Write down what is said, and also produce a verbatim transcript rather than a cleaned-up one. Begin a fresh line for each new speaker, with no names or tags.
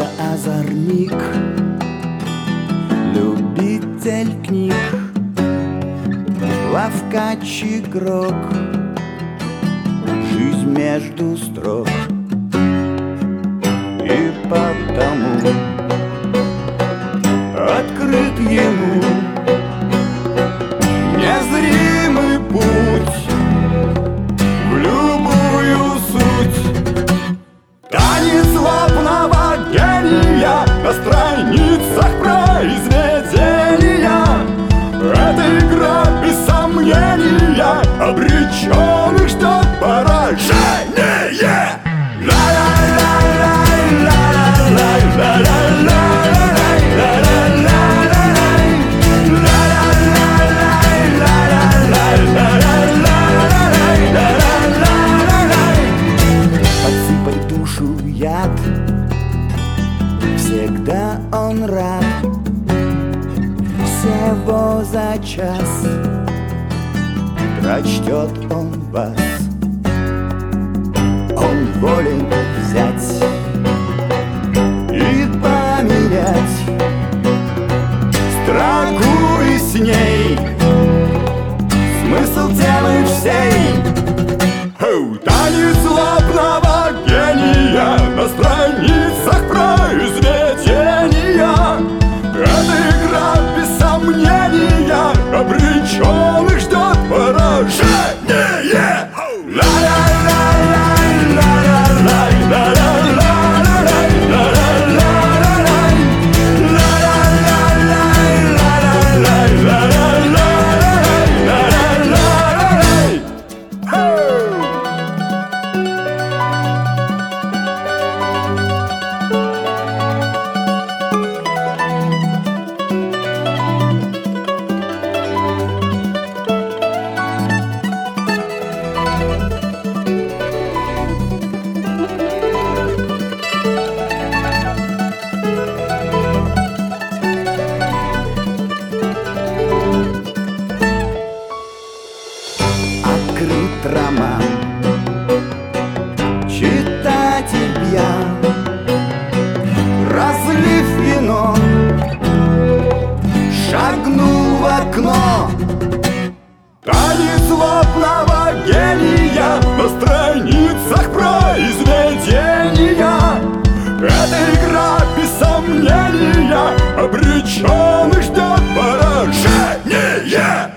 Я озорник, любитель книг, ловкач, игрок, жизнь между строк. И потому открыт ему незримый путь в любую суть. Танец злобного гения на страницах произведения. Эта игра без сомнения обреченных ждет поражение. Подсыпать душу яд, всегда он рад. Всего за час прочтет он вас. Он волен взять и поменять строку и с ней смысл темы всей. Оу, танец злобного гения на страницах произведения. Эта игра без сомнения обреченных ждет поражение. Открыт роман, читатель пьян, разлив вино, шагнул в окно. Танец злобного гения на страницах произведения. Эта игра без сомнения обреченных ждет поражение.